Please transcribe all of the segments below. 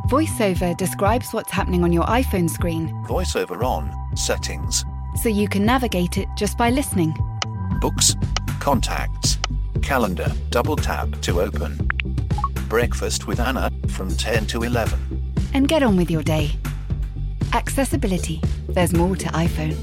VoiceOver describes what's happening on your iPhone screen, VoiceOver on, settings, so you can navigate it just by listening. books, contacts, calendar, double tap to open. Breakfast with Anna from 10 to 11. And get on with your day. Accessibility. There's more to iPhone.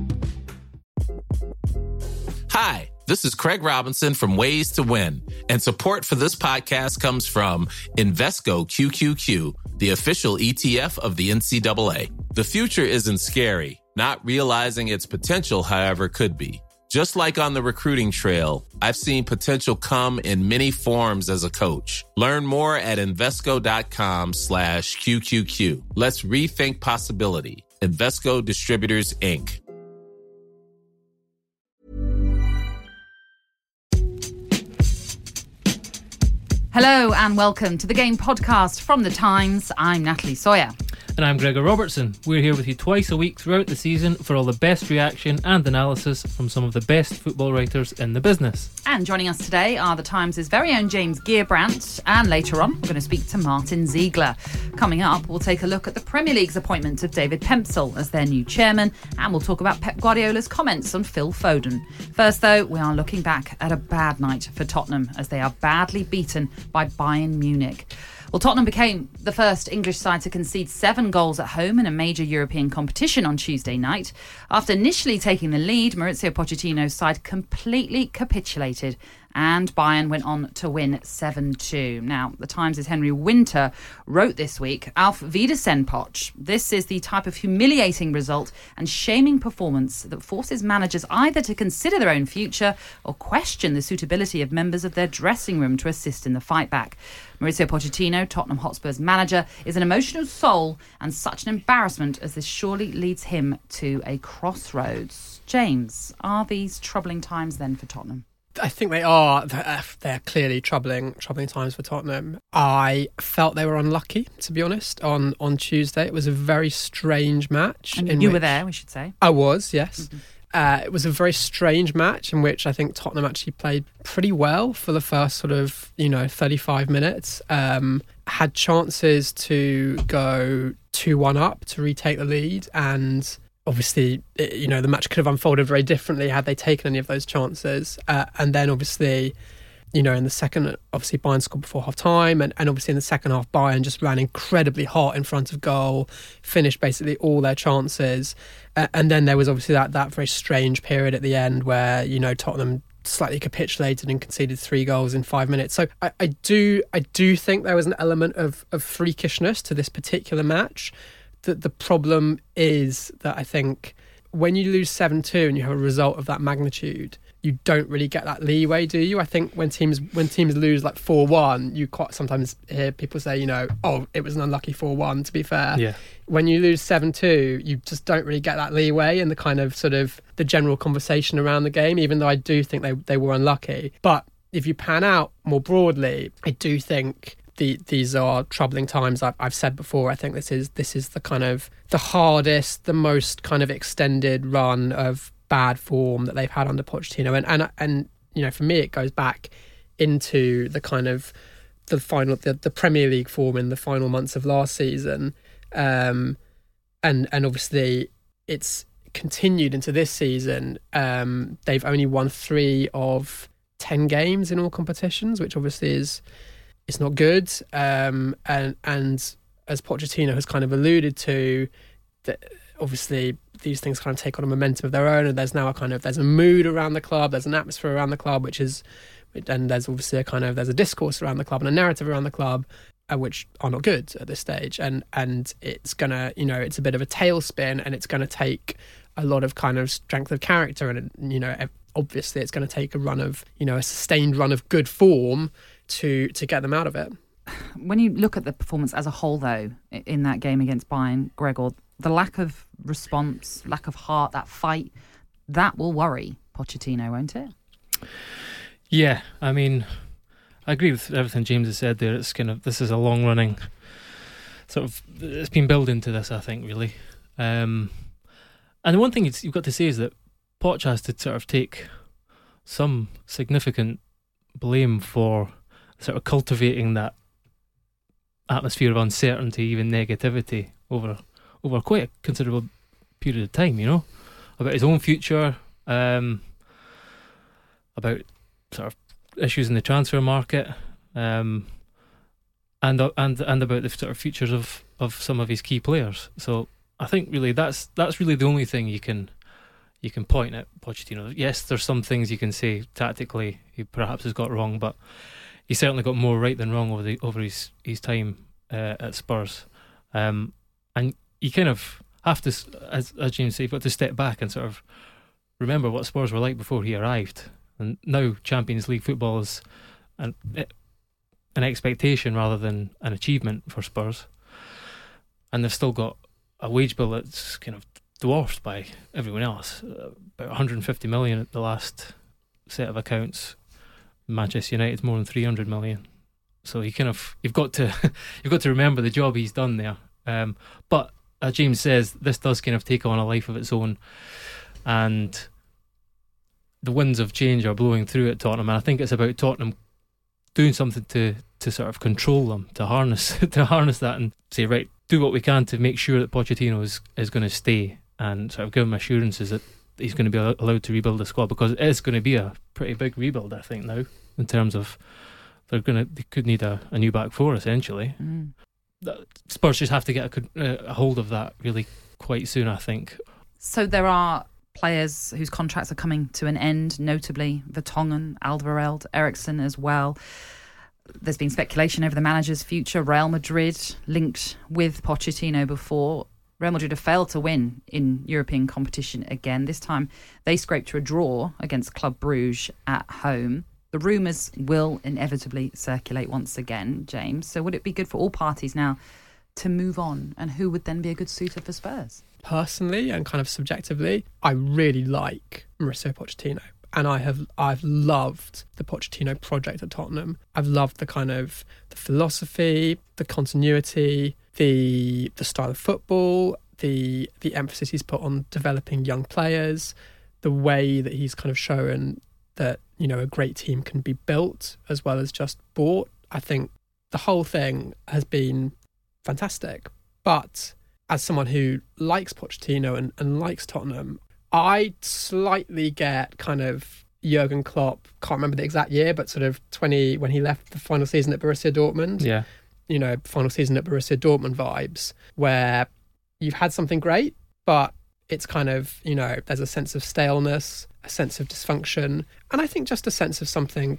Hi, this is Craig Robinson from Ways to Win, and support for this podcast comes from Invesco QQQ, the official ETF of the NCAA. The future isn't scary. Not realizing its potential, however, could be. Just like on the recruiting trail, I've seen potential come in many forms as a coach. Learn more at Invesco.com/QQQ. Let's rethink possibility. Invesco Distributors, Inc. Hello and welcome to the Game Podcast from The Times. I'm Natalie Sawyer. And I'm Gregor Robertson. We're here with you twice a week throughout the season for all the best reaction and analysis from some of the best football writers in the business. And joining us today are The Times' very own James Gearbrandt, and later on we're going to speak to Martin Ziegler. Coming up, we'll take a look at the Premier League's appointment of David Pempsel as their new chairman, and we'll talk about Pep Guardiola's comments on Phil Foden. First though, we are looking back at a bad night for Tottenham as they are badly beaten by Bayern Munich. Well, Tottenham became the first English side to concede 7 goals at home in a major European competition on Tuesday night. After initially taking the lead, Mauricio Pochettino's side completely capitulated and Bayern went on to win 7-2. Now, The Times' Henry Winter wrote this week, Auf Wiedersehen, Poch. This is the type of humiliating result and shaming performance that forces managers either to consider their own future or question the suitability of members of their dressing room to assist in the fight back. Mauricio Pochettino, Tottenham Hotspur's manager, is an emotional soul and such an embarrassment as this surely leads him to a crossroads. James, are these troubling times then for Tottenham? I think they are. They're clearly troubling times for Tottenham. I felt they were unlucky, to be honest, on Tuesday. It was a very strange match. And you were there, we should say. I was, yes. Mm-hmm. It was a very strange match in which I think Tottenham actually played pretty well for the first sort of, 35 minutes. Had chances to go 2-1 up to retake the lead, and obviously, the match could have unfolded very differently had they taken any of those chances. And then obviously, in the second, obviously Bayern scored before half-time. And obviously in the second half, Bayern just ran incredibly hot in front of goal, finished basically all their chances. And then there was obviously that very strange period at the end where, Tottenham slightly capitulated and conceded 3 goals in 5 minutes. So I do think there was an element of freakishness to this particular match. The problem is that I think when you lose 7-2 and you have a result of that magnitude, you don't really get that leeway, do you? I think when teams lose like 4-1, you quite sometimes hear people say, oh, it was an unlucky 4-1, to be fair. Yeah. When you lose 7-2, you just don't really get that leeway in the kind of sort of the general conversation around the game, even though I do think they were unlucky. But if you pan out more broadly, I do think these are troubling times. I've said before, I think this is the kind of the hardest, the most kind of extended run of bad form that they've had under Pochettino, and for me it goes back into the kind of the final the Premier League form in the final months of last season, and obviously it's continued into this season. They've only won 3 of 10 games in all competitions, which obviously it's not good, and as Pochettino has kind of alluded to, that obviously these things kind of take on a momentum of their own, and there's now there's a mood around the club, there's an atmosphere around the club, and there's obviously there's a discourse around the club and a narrative around the club, which are not good at this stage, and it's gonna, it's a bit of a tailspin, and it's gonna take a lot of kind of strength of character, and obviously it's going to take a run of, a sustained run of good form to get them out of it. When you look at the performance as a whole, though, in that game against Bayern, Gregor, the lack of response, lack of heart, that fight, that will worry Pochettino, won't it? Yeah, I mean, I agree with everything James has said there. It's this is a long running sort of, it's been building to this, I think, really. And the one thing you've got to say is that Poch has to sort of take some significant blame for sort of cultivating that atmosphere of uncertainty, even negativity over quite a considerable period of time, about his own future, about sort of issues in the transfer market, and about the sort of futures of some of his key players. So I think really that's really the only thing you can point at Pochettino. Yes, there's some things you can say tactically he perhaps has got wrong, but he certainly got more right than wrong over his time at Spurs. And you kind of have to, as James said, you've got to step back and sort of remember what Spurs were like before he arrived. And now Champions League football is an expectation rather than an achievement for Spurs. And they've still got a wage bill that's kind of dwarfed by everyone else. About 150 million at the last set of accounts. Manchester United's more than 300 million. So you've got to remember the job he's done there. But as James says, this does kind of take on a life of its own, and the winds of change are blowing through at Tottenham. And I think it's about Tottenham doing something to sort of control them, to harness that, and say, right, do what we can to make sure that Pochettino is going to stay, and sort of give him assurances that he's going to be allowed to rebuild the squad, because it is going to be a pretty big rebuild, I think, now, in terms of they could need a new back four essentially. Spurs just have to get a hold of that really quite soon, I think. So there are players whose contracts are coming to an end, notably Vertonghen, Alderweireld, Eriksen as well. There's been speculation over the manager's future. Real Madrid linked with Pochettino before. Real Madrid have failed to win in European competition again. This time they scraped to a draw against Club Brugge at home. The rumours will inevitably circulate once again, James. So would it be good for all parties now to move on? And who would then be a good suitor for Spurs? Personally and kind of subjectively, I really like Mauricio Pochettino. And I've loved the Pochettino project at Tottenham. I've loved the kind of the philosophy, the continuity, the style of football, the emphasis he's put on developing young players, the way that he's kind of shown that, a great team can be built as well as just bought. I think the whole thing has been fantastic. But as someone who likes Pochettino and likes Tottenham, I slightly get kind of Jurgen Klopp, can't remember the exact year, but sort of when he left the final season at Borussia Dortmund. Yeah. Final season at Borussia Dortmund vibes, where you've had something great, but it's kind of, there's a sense of staleness, a sense of dysfunction, and I think just a sense of something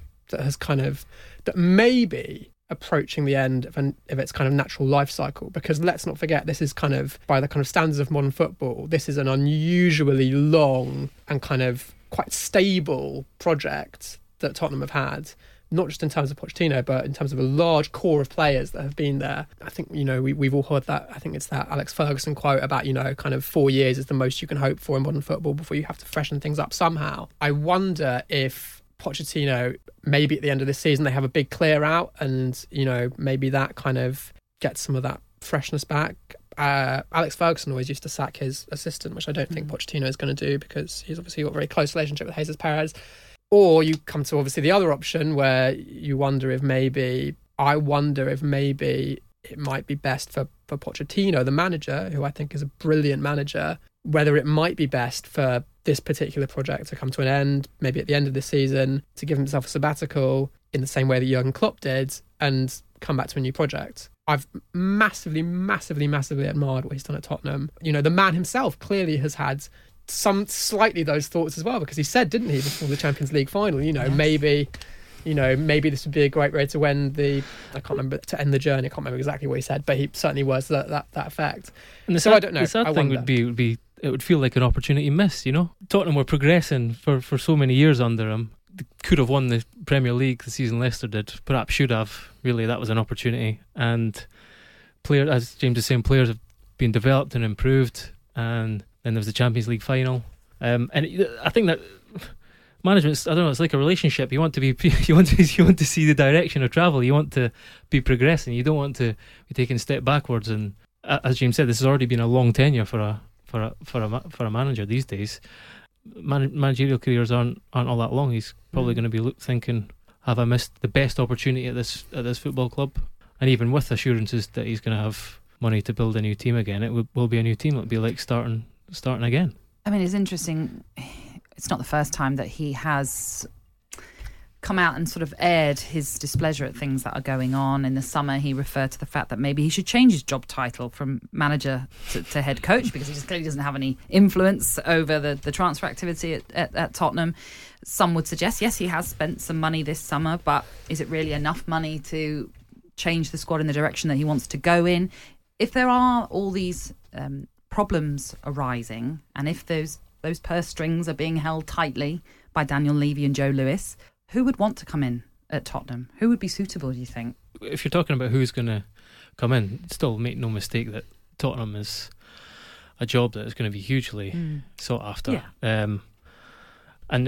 that may be approaching the end of its kind of natural life cycle. Because let's not forget, this is kind of, by the kind of standards of modern football, this is an unusually long and kind of quite stable project that Tottenham have had, not just in terms of Pochettino, but in terms of a large core of players that have been there. I think, we've all heard that. I think it's that Alex Ferguson quote about, kind of 4 years is the most you can hope for in modern football before you have to freshen things up somehow. I wonder if Pochettino, maybe at the end of this season, they have a big clear out and, maybe that kind of gets some of that freshness back. Alex Ferguson always used to sack his assistant, which I don't think Pochettino is going to do, because he's obviously got a very close relationship with Jesus Perez. Or you come to obviously the other option where you wonder if maybe it might be best for Pochettino, the manager, who I think is a brilliant manager, whether it might be best for this particular project to come to an end, maybe at the end of this season, to give himself a sabbatical in the same way that Jurgen Klopp did and come back to a new project. I've massively admired what he's done at Tottenham. The man himself clearly has had some slightly those thoughts as well, because he said, didn't he, before the Champions League final, yes. maybe this would be a great way to end the journey. I can't remember exactly what he said, but he certainly was that effect. And I don't know. The sad thing would be it would feel like an opportunity missed. Tottenham were progressing for so many years under him. They could have won the Premier League the season Leicester did. Perhaps should have. Really, that was an opportunity. And players, as James is saying, players have been developed and improved. And then there was the Champions League final. And I think that management's, I don't know, it's like a relationship. You want to see the direction of travel. You want to be progressing. You don't want to be taking a step backwards. And as James said, this has already been a long tenure for a manager these days. Managerial careers aren't all that long. He's probably going to be thinking, have I missed the best opportunity at this football club? And even with assurances that he's going to have money to build a new team again, it will be a new team. It'll be like starting again. I mean, it's interesting. It's not the first time that he has come out and sort of aired his displeasure at things that are going on. In the summer, he referred to the fact that maybe he should change his job title from manager to head coach, because he just clearly doesn't have any influence over the transfer activity at Tottenham. Some would suggest, yes, he has spent some money this summer, but is it really enough money to change the squad in the direction that he wants to go in? If there are all these problems arising, and if those purse strings are being held tightly by Daniel Levy and Joe Lewis, who would want to come in at Tottenham? Who would be suitable, do you think? If you're talking about who's going to come in, still make no mistake that Tottenham is a job that is going to be hugely sought after. Yeah. And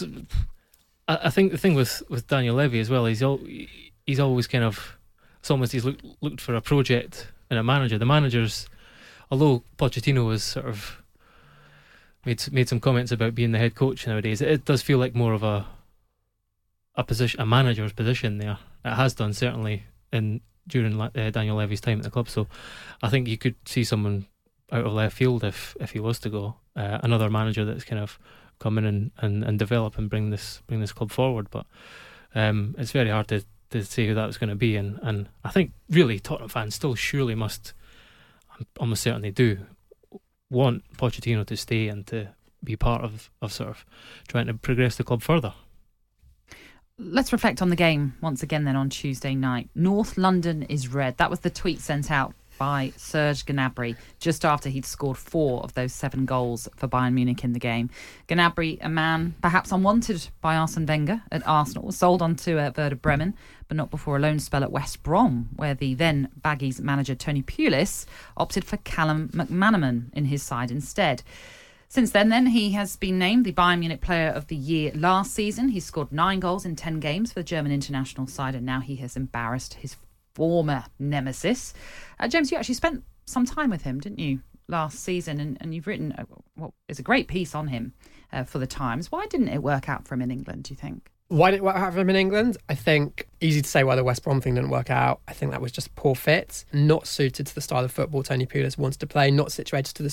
I think the thing with Daniel Levy as well, he's always kind of, it's almost he's looked for a project and a manager. The managers, although Pochettino has sort of made some comments about being the head coach nowadays, it does feel like more of a manager's position there. It has done, certainly during Daniel Levy's time at the club. So I think you could see someone out of left field if he was to go, another manager that's kind of come in and develop and bring this club forward. But it's very hard to say who that was going to be, and I think really Tottenham fans still surely must, almost certainly do, want Pochettino to stay and to be part of sort of trying to progress the club further. Let's reflect on the game once again then on Tuesday night. North London is red. That was the tweet sent out by Serge Gnabry just after he'd scored 4 of those 7 goals for Bayern Munich in the game. Gnabry, a man perhaps unwanted by Arsene Wenger at Arsenal, was sold on to Werder Bremen, but not before a loan spell at West Brom, where the then Baggies manager Tony Pulis opted for Callum McManaman in his side instead. Since then, he has been named the Bayern Munich Player of the Year last season. He scored 9 goals in 10 games for the German international side, and now he has embarrassed his former nemesis. James, you actually spent some time with him, didn't you, last season? And you've written what is a great piece on him for the Times. Why didn't it work out for him in England, do you think? Why didn't it work out for him in England? I think easy to say why the West Brom thing didn't work out. I think that was just poor fit, not suited to the style of football Tony Pulis wanted to play, not suited to the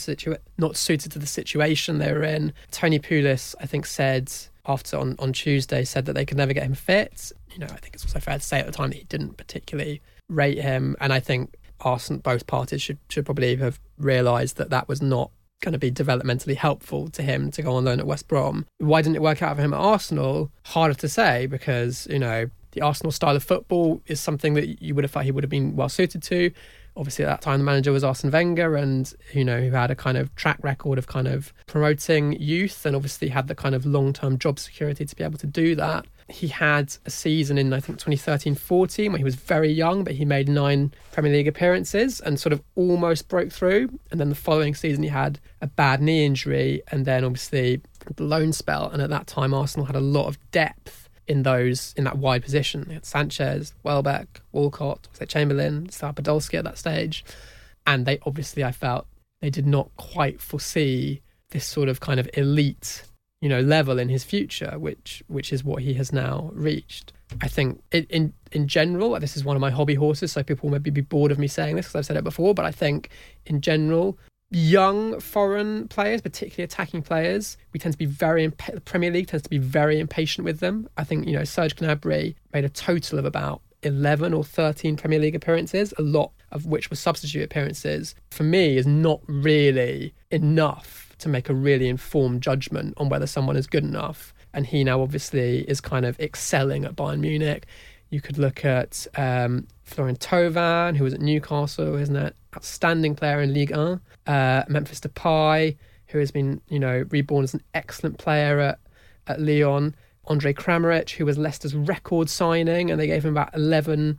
situation they were in. Tony Pulis, I think, said after on Tuesday, said that they could never get him fit. You know, I think it's also fair to say at the time that he didn't particularly rate him, and I think Arsenal, both parties should probably have realised that was not going to be developmentally helpful to him to go on loan at West Brom. Why didn't it work out for him at Arsenal? Harder to say, because, you know, the Arsenal style of football is something that you would have thought he would have been well suited to. Obviously, at that time, the manager was Arsene Wenger, and, you know, who had a kind of track record of kind of promoting youth, and obviously had the kind of long-term job security to be able to do that. He had a season in, I think, 2013-14 where he was very young, but he made 9 Premier League appearances and sort of almost broke through. And then the following season, he had a bad knee injury, and then obviously the loan spell. And at that time, Arsenal had a lot of depth in that wide position. They had Sanchez, Welbeck, Walcott, Chamberlain, Star Podolski at that stage. And they obviously, I felt, they did not quite foresee this sort of kind of elite, you know, level in his future, which is what he has now reached. I think in general, this is one of my hobby horses, so people will maybe be bored of me saying this because I've said it before, but I think in general, young foreign players, particularly attacking players, we tend to be the Premier League tends to be very impatient with them. I think, you know, Serge Gnabry made a total of about 11 or 13 Premier League appearances, a lot of which were substitute appearances. For me, is not really enough to make a really informed judgment on whether someone is good enough. And he now obviously is kind of excelling at Bayern Munich. You could look at Florian Thauvin, who was at Newcastle, isn't it? Outstanding player in Ligue 1. Memphis Depay, who has been, you know, reborn as an excellent player at Lyon. Andre Kramaric, who was Leicester's record signing, and they gave him about 11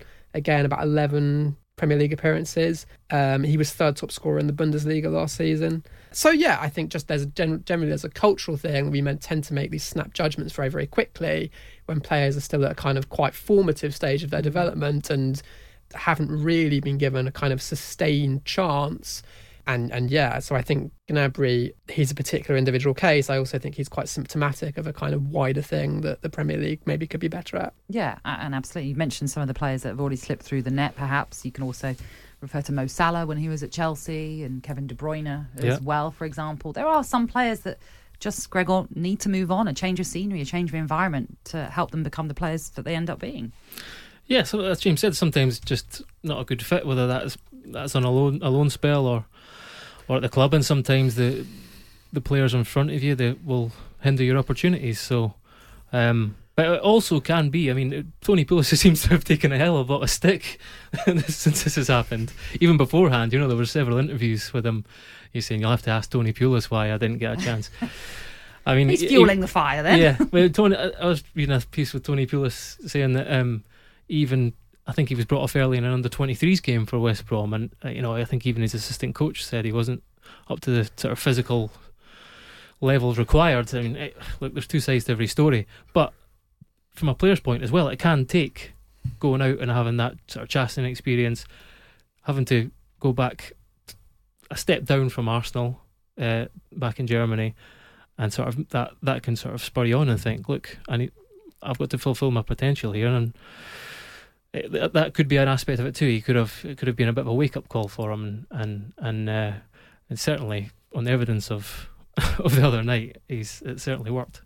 Premier League appearances. He was 3rd top scorer in the Bundesliga last season. So yeah, I think just generally there's a cultural thing. We tend to make these snap judgments very, very quickly when players are still at a kind of quite formative stage of their development and haven't really been given a kind of sustained chance. And yeah, so I think Gnabry, he's a particular individual case. I also think he's quite symptomatic of a kind of wider thing that the Premier League maybe could be better at. Yeah, and absolutely. You mentioned some of the players that have already slipped through the net, perhaps. You can also refer to Mo Salah when he was at Chelsea and Kevin De Bruyne as well, for example. There are some players that just, Gregor, need to move on, a change of scenery, a change of environment to help them become the players that they end up being. Yeah, so as James said, sometimes just not a good fit, whether that's on a loan spell or at the club, and sometimes the players in front of you, they will hinder your opportunities. So, but it also can be, I mean, Tony Pulis seems to have taken a hell of a lot of stick since this has happened. Even beforehand, there were several interviews with him. He's saying, you'll have to ask Tony Pulis why I didn't get a chance. I mean, he's fueling the fire then. Yeah, well, Tony, I was reading a piece with Tony Pulis saying that even, I think he was brought off early in an under-23s game for West Brom, and I think even his assistant coach said he wasn't up to the sort of physical levels required. I mean, look, there's two sides to every story, but from a player's point as well, it can take going out and having that sort of chastening experience, having to go back a step down from Arsenal back in Germany, and sort of that can sort of spur you on and think, look, I've got to fulfil my potential here, and that could be an aspect of it too. It could have been a bit of a wake up call for him, and certainly on the evidence of the other night, it certainly worked.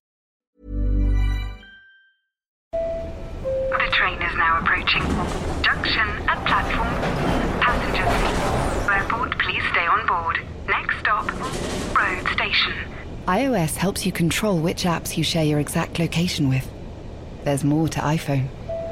The train is now approaching. Junction at platform. Passengers, airport, please stay on board. Next stop, road station. iOS helps you control which apps you share your exact location with. There's more to iPhone.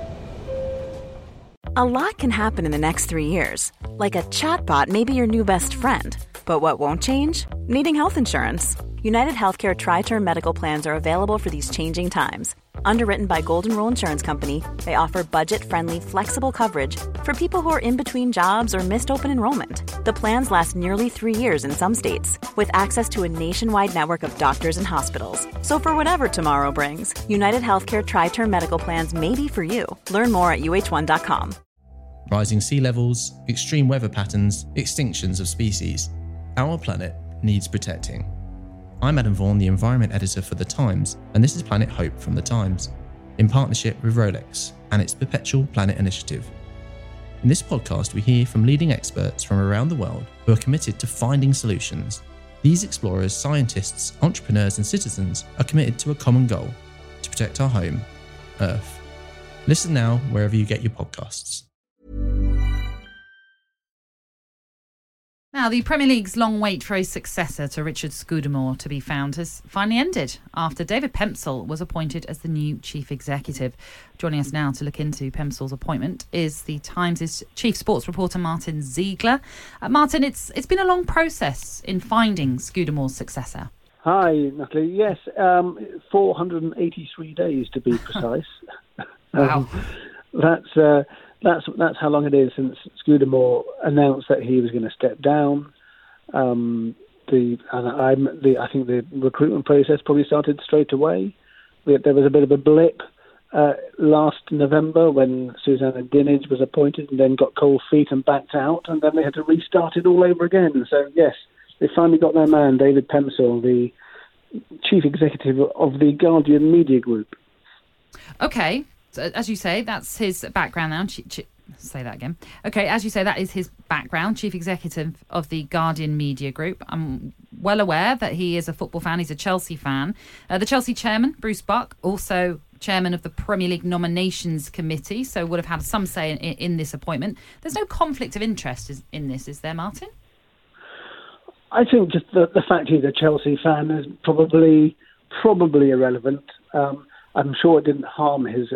A lot can happen in the next 3 years. Like a chatbot may be your new best friend. But what won't change? Needing health insurance. United Healthcare Tri-Term Medical Plans are available for these changing times. Underwritten by Golden Rule Insurance Company, they offer budget-friendly, flexible coverage for people who are in between jobs or missed open enrollment. The plans last nearly 3 years in some states, with access to a nationwide network of doctors and hospitals. So for whatever tomorrow brings, United Healthcare Tri-Term Medical Plans may be for you. Learn more at uh1.com. Rising sea levels, extreme weather patterns, extinctions of species. Our planet needs protecting. I'm Adam Vaughan, the Environment Editor for The Times, and this is Planet Hope from The Times, in partnership with Rolex and its Perpetual Planet Initiative. In this podcast, we hear from leading experts from around the world who are committed to finding solutions. These explorers, scientists, entrepreneurs and citizens are committed to a common goal, to protect our home, Earth. Listen now wherever you get your podcasts. Now, the Premier League's long wait for a successor to Richard Scudamore to be found has finally ended after David Pempsell was appointed as the new chief executive. Joining us now to look into Pempsell's appointment is the Times' chief sports reporter, Martin Ziegler. Martin, it's been a long process in finding Scudamore's successor. Hi, Natalie. Yes, 483 days to be precise. Wow. That's how long it is since Scudamore announced that he was going to step down. I think the recruitment process probably started straight away. There was a bit of a blip last November when Susanna Dinenage was appointed and then got cold feet and backed out, and then they had to restart it all over again. So yes, they finally got their man, David Pempsell, the chief executive of the Guardian Media Group. Okay. So, as you say, that's his background now. Say that again. Okay, as you say, that is his background, chief executive of the Guardian Media Group. I'm well aware that he is a football fan. He's a Chelsea fan. The Chelsea chairman, Bruce Buck, also chairman of the Premier League Nominations Committee, so would have had some say in this appointment. There's no conflict of interest in this, is there, Martin? I think just the fact he's a Chelsea fan is probably irrelevant. I'm sure it didn't harm his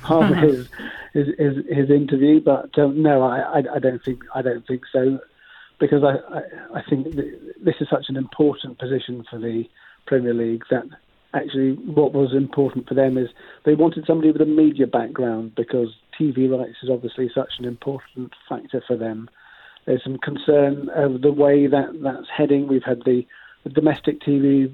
interview, but no, I don't think so, because I think this is such an important position for the Premier League that actually what was important for them is they wanted somebody with a media background, because TV rights is obviously such an important factor for them. There's some concern over the way that's heading. We've had the domestic TV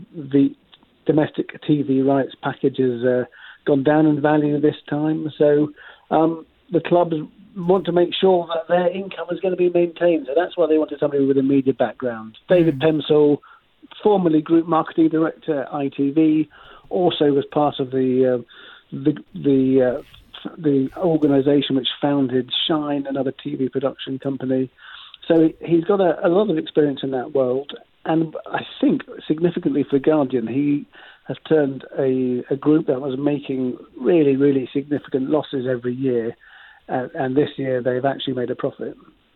rights packages gone down in value this time. So the clubs want to make sure that their income is going to be maintained. So that's why they wanted somebody with a media background. David Pemsel, formerly Group Marketing Director at ITV, also was part of the organisation which founded Shine, another TV production company. So he's got a lot of experience in that world. And I think, significantly for Guardian, he has turned a group that was making really, really significant losses every year. And this year they've actually made a profit.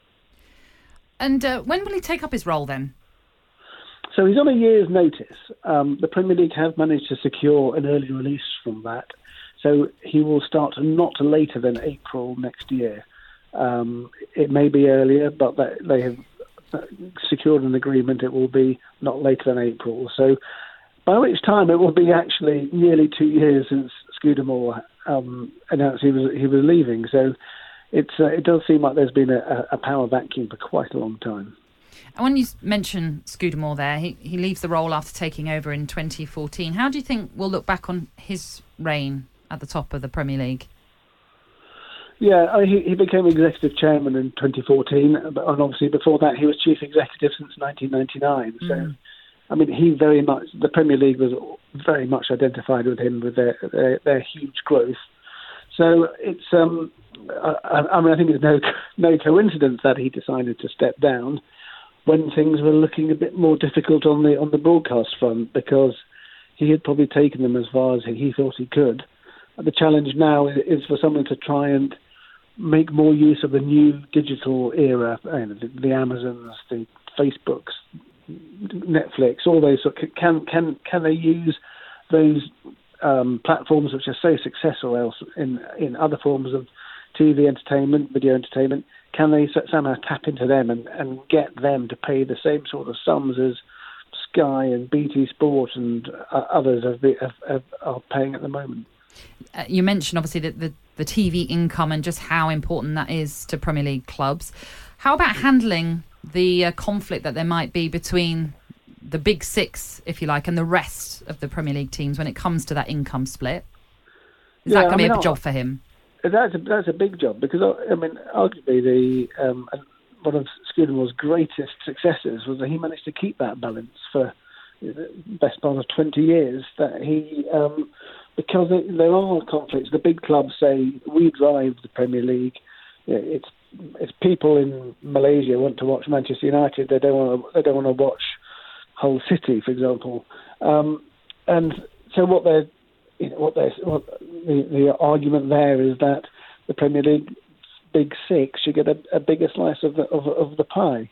And when will he take up his role then? So he's on a year's notice. The Premier League have managed to secure an early release from that. So he will start not later than April next year. It may be earlier, but they have secured an agreement. It will be not later than April. So by which time it will be actually nearly 2 years since Scudamore announced he was leaving. So it does seem like there's been a power vacuum for quite a long time. And when you mention Scudamore there, he leaves the role after taking over in 2014. How do you think we'll look back on his reign at the top of the Premier League? Yeah, he became executive chairman in 2014, and obviously before that he was chief executive since 1999. So, I mean, the Premier League was very much identified with him with their huge growth. So it's, I think it's no coincidence that he decided to step down when things were looking a bit more difficult on the broadcast front, because he had probably taken them as far as he thought he could. The challenge now is for someone to try and make more use of the new digital era, the Amazons, the Facebooks, Netflix, all those. Can they use those platforms which are so successful else in other forms of TV entertainment, video entertainment? Can they somehow tap into them and get them to pay the same sort of sums as Sky and BT Sport and others are paying at the moment? You mentioned obviously the TV income and just how important that is to Premier League clubs. How about handling the conflict that there might be between the big six, if you like, and the rest of the Premier League teams when it comes to that income split? Is that going to be a job for him? That's a big job, because I mean, arguably one of Scudamore's greatest successes was that he managed to keep that balance for the best part of 20 years. That he because there are conflicts. The big clubs say we drive the Premier League. It's people in Malaysia want to watch Manchester United. They don't want to watch Hull City, for example. And so the argument there is that the Premier League big six should get a bigger slice of the pie.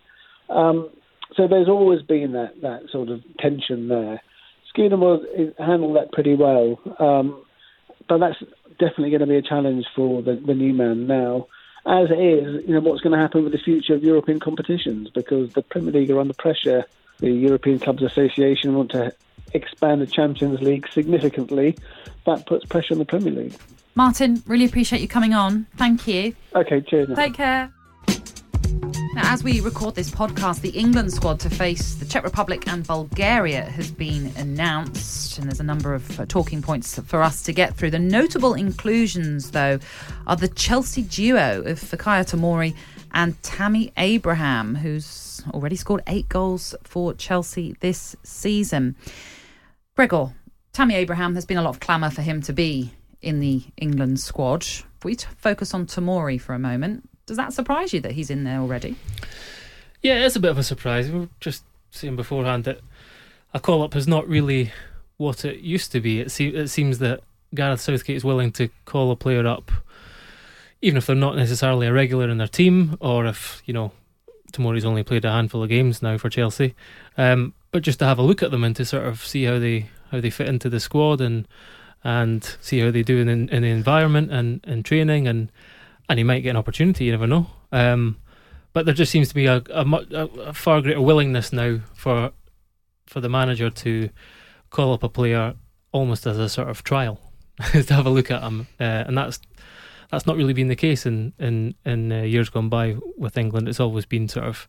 So there's always been that sort of tension there. Scudamore handled that pretty well, but that's definitely going to be a challenge for the new man now. As is, what's going to happen with the future of European competitions, because the Premier League are under pressure. The European Clubs Association want to expand the Champions League significantly. That puts pressure on the Premier League. Martin, really appreciate you coming on. Thank you. Okay, cheers. Take care. Now, as we record this podcast, the England squad to face the Czech Republic and Bulgaria has been announced, and there's a number of talking points for us to get through. The notable inclusions, though, are the Chelsea duo of Fikayo Tomori and Tammy Abraham, who's already scored 8 goals for Chelsea this season. Gregor, Tammy Abraham, there's been a lot of clamour for him to be in the England squad. If we focus on Tomori for a moment, does that surprise you that he's in there already? Yeah, it's a bit of a surprise. We were just saying beforehand that a call-up is not really what it used to be. It seems that Gareth Southgate is willing to call a player up, even if they're not necessarily a regular in their team, or if, Tomori's only played a handful of games now for Chelsea, but just to have a look at them and to sort of see how they fit into the squad and see how they do in the environment and training, and he might get an opportunity, you never know. But there just seems to be a far greater willingness now for the manager to call up a player almost as a sort of trial, to have a look at him, and that's not really been the case in years gone by with England. It's always been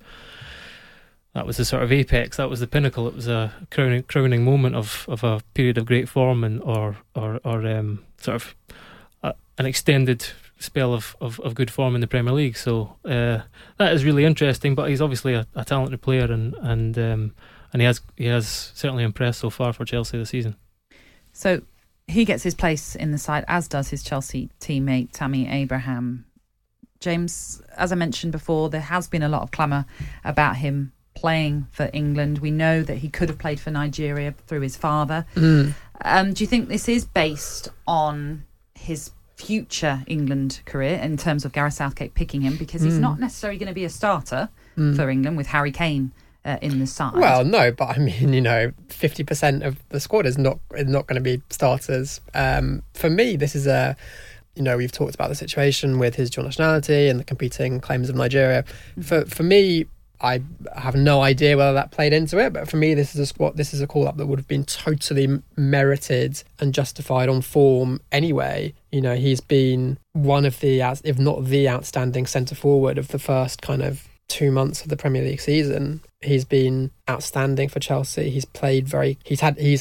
that was the sort of apex, that was the pinnacle. It was a crowning moment of a period of great form, and or sort of an extended spell of good form in the Premier League. So that is really interesting. But he's obviously a talented player, and he has certainly impressed so far for Chelsea this season. So he gets his place in the side, as does his Chelsea teammate Tammy Abraham. James, as I mentioned before, there has been a lot of clamour about him playing for England. We know that he could have played for Nigeria through his father. Do you think this is based on his future England career in terms of Gareth Southgate picking him? Because he's not necessarily going to be a starter for England with Harry Kane in the side. Well, no, but I mean, 50% of the squad is not going to be starters. For me, this is we've talked about the situation with his dual nationality and the competing claims of Nigeria. For me, I have no idea whether that played into it, but for me, this is a call-up that would have been totally merited and justified on form anyway. He's been one of the, if not the outstanding centre-forward of the first kind of 2 months of the Premier League season. He's been outstanding for Chelsea. He's played he's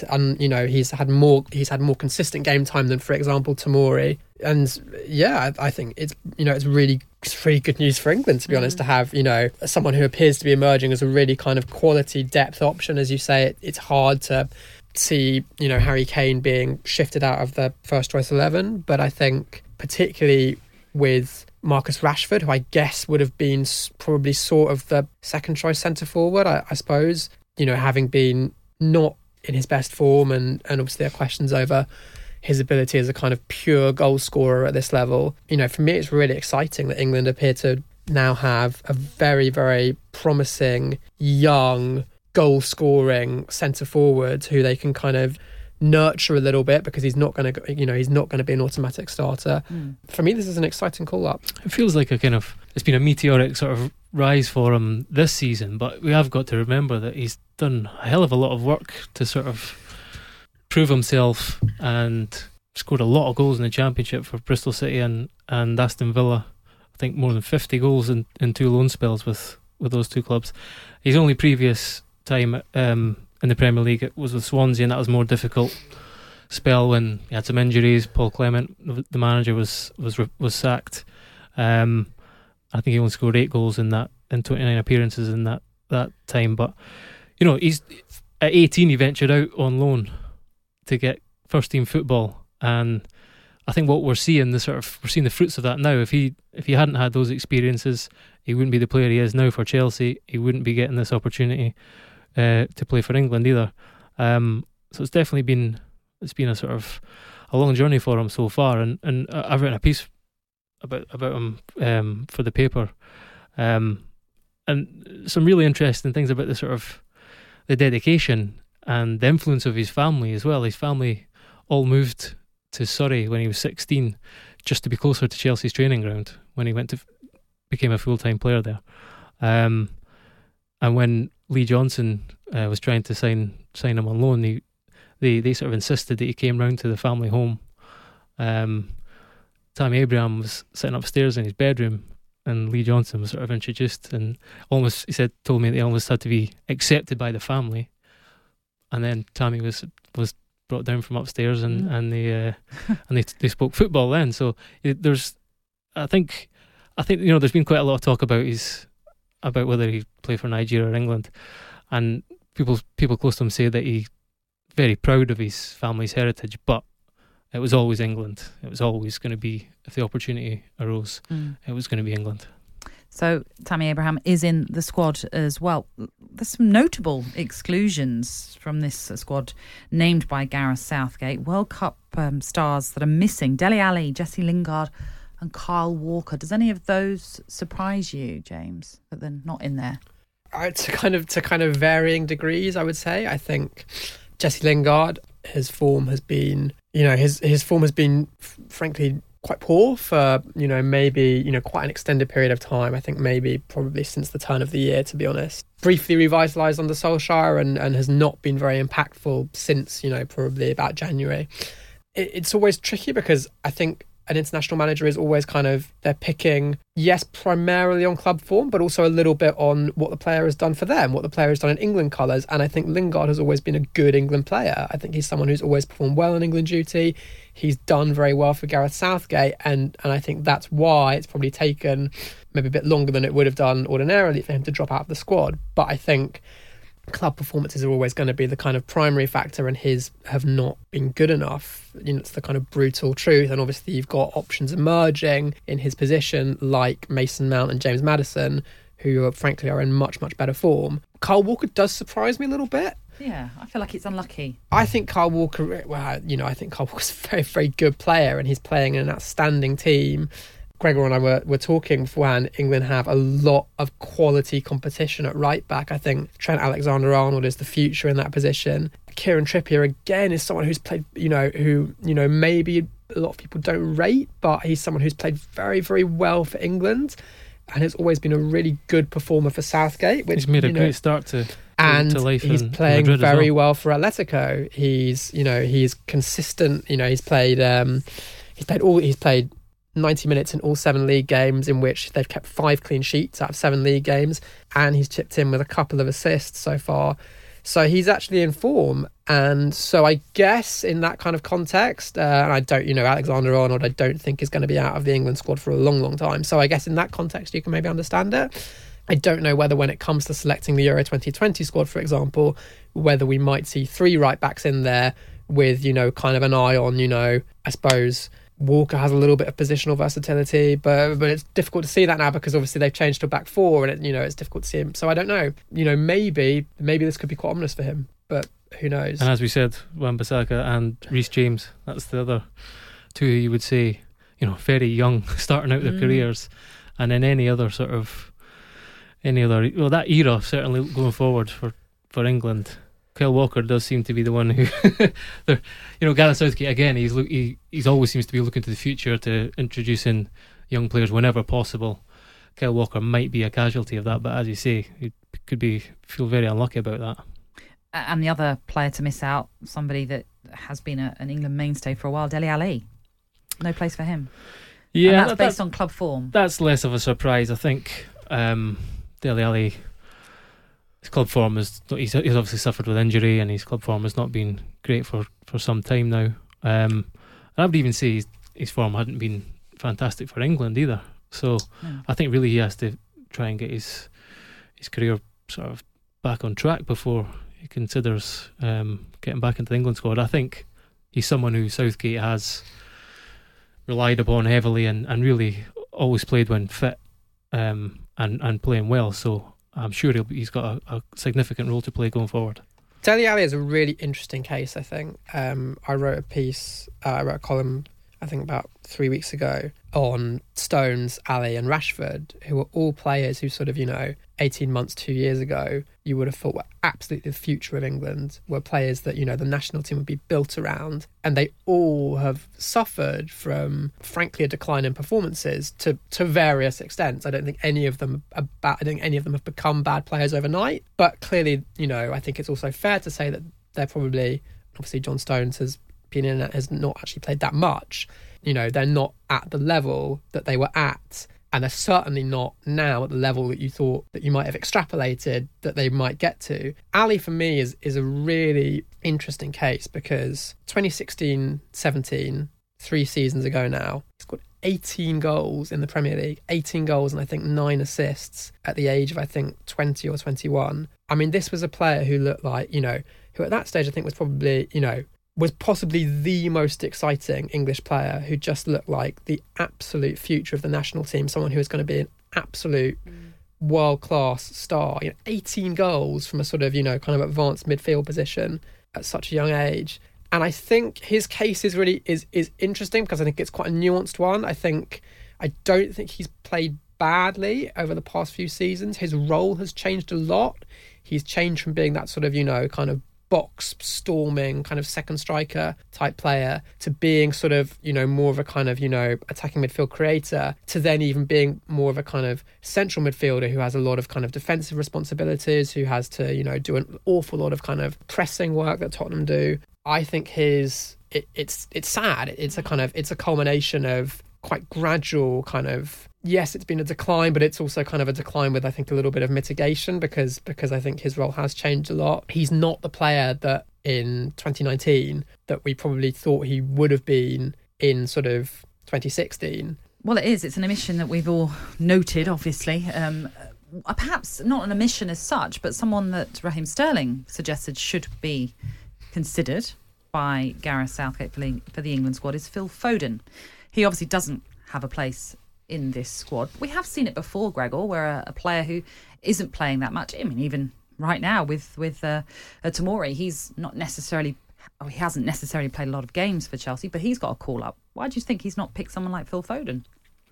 had more consistent game time than, for example, Tomori. And yeah, I think it's really good news for England, to be honest, to have someone who appears to be emerging as a really kind of quality depth option. As you say, it's hard to see Harry Kane being shifted out of the first choice 11, but I think particularly with Marcus Rashford, who I guess would have been probably sort of the second choice centre forward, I suppose, having been not in his best form, and obviously there are questions over his ability as a kind of pure goal scorer at this level. For me, it's really exciting that England appear to now have a very, very promising young goal scoring centre forward who they can kind of nurture a little bit, because he's not going to be an automatic starter. For me, this is an exciting call up. It feels like it's been a meteoric sort of rise for him this season, but we have got to remember that he's done a hell of a lot of work to sort of prove himself, and scored a lot of goals in the Championship for Bristol City and Aston Villa. I think more than 50 goals in 2 loan spells with those 2 clubs. His only previous time in the Premier League it was with Swansea, and that was a more difficult spell when he had some injuries. Paul Clement, the manager, was sacked. I think he only scored 8 goals in 29 appearances in that time. But he's at 18 he ventured out on loan to get first team football, and I think what we're seeing the fruits of that now. If he hadn't had those experiences, he wouldn't be the player he is now for Chelsea. He wouldn't be getting this opportunity to play for England either. So it's definitely been a sort of a long journey for him so far, and I've written a piece about him for the paper, and some really interesting things about the sort of the dedication and the influence of his family as well. His family all moved to Surrey when he was 16 just to be closer to Chelsea's training ground when he became a full-time player there. And when Lee Johnson was trying to sign him on loan, they sort of insisted that he came round to the family home. Tammy Abraham was sitting upstairs in his bedroom, and Lee Johnson was sort of introduced, and told me that he almost had to be accepted by the family. And then Tammy was brought down from upstairs, and they spoke football then. So I think there's been quite a lot of talk about whether he play for Nigeria or England, and people close to him say that he's very proud of his family's heritage, but it was always England. It was always going to be, if the opportunity arose, it was going to be England. So Tammy Abraham is in the squad as well. There's some notable exclusions from this squad named by Gareth Southgate. World Cup stars that are missing: Dele Alli, Jesse Lingard and Kyle Walker. Does any of those surprise you, James, that they're not in there? To kind of varying degrees, I would say. I think Jesse Lingard, his form has been, his form has been, frankly, quite poor for, maybe, quite an extended period of time. I think probably since the turn of the year, to be honest. Briefly revitalised under Solskjaer and has not been very impactful since, probably about January. It's always tricky because I think an international manager is always kind of, they're picking, yes, primarily on club form, but also a little bit on what the player has done for them, what the player has done in England colours. And I think Lingard has always been a good England player. I think he's someone who's always performed well in England duty. He's done very well for Gareth Southgate, and I think that's why it's probably taken maybe a bit longer than it would have done ordinarily for him to drop out of the squad. But I think club performances are always going to be the kind of primary factor, and his have not been good enough. You know, it's the kind of brutal truth. And obviously you've got options emerging in his position like Mason Mount and James Maddison, who frankly are in much, much better form. Kyle Walker does surprise me a little bit. Yeah, I feel like it's unlucky. I think Kyle Walker, I think Kyle Walker's a very, very good player, and he's playing in an outstanding team. Gregor and I were talking beforehand. England have a lot of quality competition at right back. I think Trent Alexander-Arnold is the future in that position. Kieran Trippier again is someone who's played, who maybe a lot of people don't rate, but he's someone who's played very, very well for England, and has always been a really good performer for Southgate. Which, he's made a great start to life. He's playing very well for Atletico. He's consistent. He's played 90 minutes in all 7 league games, in which they've kept 5 clean sheets out of 7 league games, and he's chipped in with a couple of assists so far. So he's actually in form. And so I guess in that kind of context, and I don't, Alexander-Arnold I don't think is going to be out of the England squad for a long, long time. So I guess in that context you can maybe understand it. I don't know whether when it comes to selecting the Euro 2020 squad, for example, whether we might see 3 right backs in there with, kind of an eye on, I suppose Walker has a little bit of positional versatility, but it's difficult to see that now because obviously they've changed to a back 4, and it's difficult to see him. So I don't know. Maybe this could be quite ominous for him, but who knows? And as we said, Wan-Bissaka and Reece James, that's the other 2 you would say, very young, starting out their careers, and in that era certainly going forward for England. Kyle Walker does seem to be the one who, Gareth Southgate again. He's always seems to be looking to the future to introducing young players whenever possible. Kyle Walker might be a casualty of that, but as you say, he could feel very unlucky about that. And the other player to miss out, somebody that has been an England mainstay for a while, Dele Alli. No place for him. Yeah, and that's based on club form. That's less of a surprise, I think. Dele Alli, his club form he's obviously suffered with injury, and his club form has not been great for some time now. And I would even say his form hadn't been fantastic for England either. So I think really he has to try and get his career sort of back on track before he considers getting back into the England squad. I think he's someone who Southgate has relied upon heavily and really always played when fit and playing well. So I'm sure he's got a significant role to play going forward. Dele Alli is a really interesting case, I think. I wrote a column, I think about 3 weeks ago, on Stones, Alli and Rashford, who were all players who sort of, 18 months, 2 years ago, you would have thought were absolutely the future of England, were players that, the national team would be built around. And they all have suffered from, frankly, a decline in performances to various extents. I don't think any of them have become bad players overnight. But clearly, I think it's also fair to say that they're probably, obviously John Stones has been in it, has not actually played that much. They're not at the level that they were at, and they're certainly not now at the level that you thought that you might have extrapolated that they might get to. Alli, for me, is a really interesting case because 2016-17, 3 seasons ago now, he's got 18 goals in the Premier League, 18 goals and I think 9 assists at the age of, I think, 20 or 21. I mean, this was a player who looked like, who at that stage I think was probably, was possibly the most exciting English player, who just looked like the absolute future of the national team, someone who is going to be an absolute world-class star. 18 goals from a sort of, kind of advanced midfield position at such a young age. And I think his case is really is interesting because I think it's quite a nuanced one. I don't think he's played badly over the past few seasons. His role has changed a lot. He's changed from being that sort of, kind of box storming kind of second striker type player to being sort of, more of a kind of, attacking midfield creator, to then even being more of a kind of central midfielder who has a lot of kind of defensive responsibilities, who has to, do an awful lot of kind of pressing work that Tottenham do. I think his it's sad. It's a culmination of quite gradual kind of, yes, it's been a decline, but it's also kind of a decline with, I think, a little bit of mitigation because I think his role has changed a lot. He's not the player that in 2019 that we probably thought he would have been in sort of 2016. Well, it is. It's an omission that we've all noted, obviously. Perhaps not an omission as such, but someone that Raheem Sterling suggested should be considered by Gareth Southgate for the England squad is Phil Foden. He obviously doesn't have a place in this squad. We have seen it before, Gregor, where a player who isn't playing that much, I mean, even right now with Tomori, he hasn't necessarily played a lot of games for Chelsea, but he's got a call up. Why do you think he's not picked someone like Phil Foden?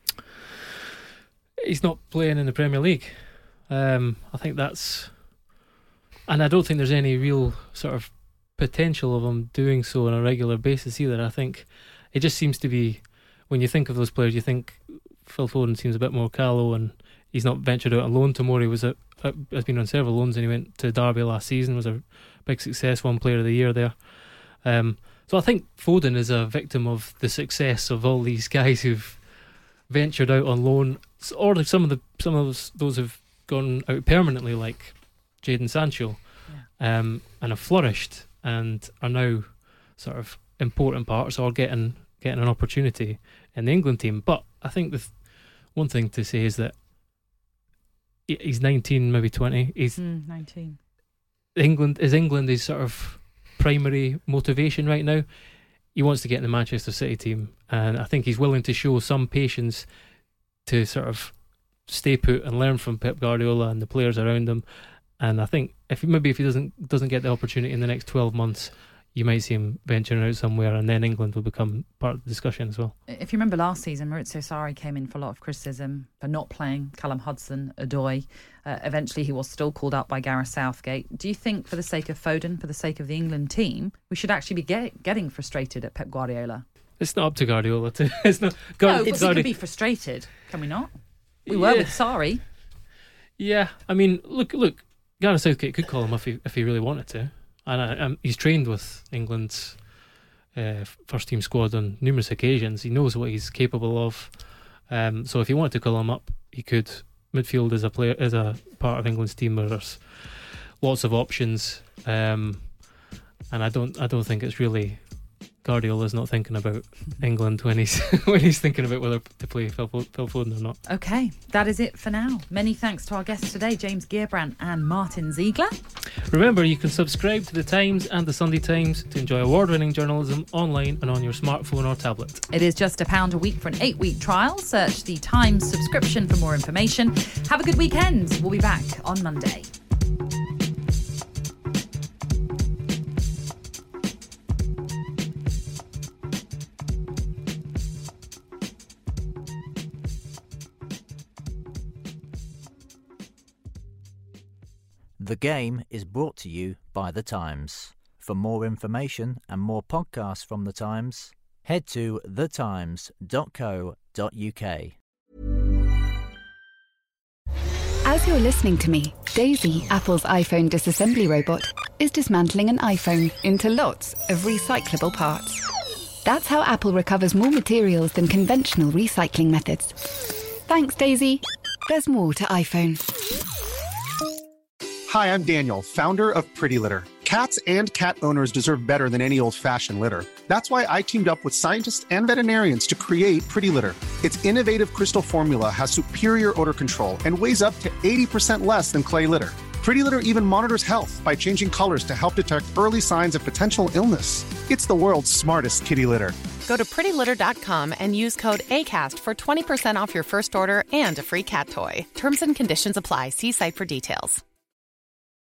He's not playing in the Premier League. I think that's... And I don't think there's any real sort of potential of him doing so on a regular basis either. I think it just seems to be, when you think of those players, you think Phil Foden seems a bit more callow, and he's not ventured out on loan. Tomori has been on several loans, and he went to Derby last season, was a big success, won Player of the Year there. So I think Foden is a victim of the success of all these guys who've ventured out on loan, or like some of those who've gone out permanently, like Jadon Sancho, and have flourished and are now sort of important parts or getting an opportunity in the England team. But I think the one thing to say is that he's 19, maybe 20. He's 19. England his sort of primary motivation right now. He wants to get in the Manchester City team, and I think he's willing to show some patience to sort of stay put and learn from Pep Guardiola and the players around him. And I think if he doesn't get the opportunity in the next 12 months, you might see him venturing out somewhere, and then England will become part of the discussion as well. If you remember last season, Maurizio Sarri came in for a lot of criticism for not playing Callum Hudson-Odoi. Eventually he was still called up by Gareth Southgate. Do you think, for the sake of Foden, for the sake of the England team, we should actually be getting frustrated at Pep Guardiola? It's not up to Guardiola to... But we can be frustrated, can we not? We were with Sarri. Yeah, I mean, look, Gareth Southgate could call him if he really wanted to. And he's trained with England's first team squad on numerous occasions. He knows what he's capable of. So if he wanted to call him up, he could. Midfield is a part of England's team where there's lots of options. And I don't think it's really, Guardiola's not thinking about England when he's thinking about whether to play Phil Foden or not. Okay, that is it for now. Many thanks to our guests today, James Gearbrandt and Martin Ziegler. Remember, you can subscribe to The Times and The Sunday Times to enjoy award-winning journalism online and on your smartphone or tablet. It is just £1 a week for an 8-week trial. Search The Times subscription for more information. Have a good weekend. We'll be back on Monday. The Game is brought to you by The Times. For more information and more podcasts from The Times, head to thetimes.co.uk. As you're listening to me, Daisy, Apple's iPhone disassembly robot, is dismantling an iPhone into lots of recyclable parts. That's how Apple recovers more materials than conventional recycling methods. Thanks, Daisy. There's more to iPhone. Hi, I'm Daniel, founder of Pretty Litter. Cats and cat owners deserve better than any old-fashioned litter. That's why I teamed up with scientists and veterinarians to create Pretty Litter. Its innovative crystal formula has superior odor control and weighs up to 80% less than clay litter. Pretty Litter even monitors health by changing colors to help detect early signs of potential illness. It's the world's smartest kitty litter. Go to prettylitter.com and use code ACAST for 20% off your first order and a free cat toy. Terms and conditions apply. See site for details.